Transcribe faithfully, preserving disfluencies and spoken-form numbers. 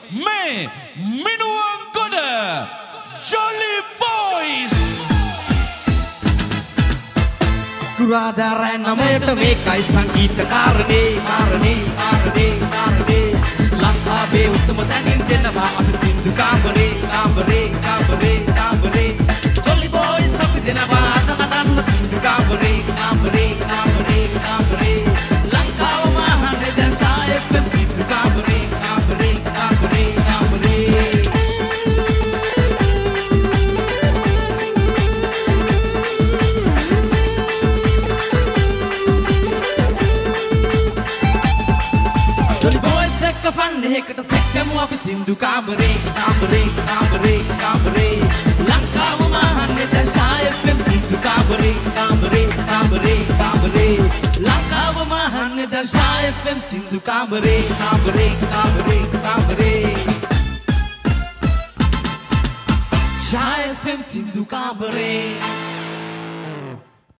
මේ Minuwangoda Jolly Boys කුරාදා නමයට මේකයි සංගීත කාරණේ කාරණේ කාරණේ කාරණේ ලංකාවේ උසම තැනින් දෙනවා අපි සින්දු කාමරේ කාමරේ කාමරේ කාමරේ Jolly Boys අපි දෙනවා අත නටන්න සින්දු කාමරේ කාමරේ කාමරේ කාමරේ ලංකාව මහන්නේ දැන් සාය එෆ් එම් සින්දු කාමරේ කාමරේ කාමරේ කාමරේ Jolly Boys එක ෆන් එකකට සෙක්කමු අපි සින්දු කාමරේ කාමරේ කාමරේ කාමරේ ලංකාව මහන්නේ දැන් සාය එෆ් එම් සින්දු කාමරේ කාමරේ කාමරේ කාමරේ ලංකාව මහන්නේ දැන් සාය එෆ් එම් සින්දු කාමරේ කාමරේ කාමරේ කාමරේ සාය එෆ් එම් සින්දු කාමරේ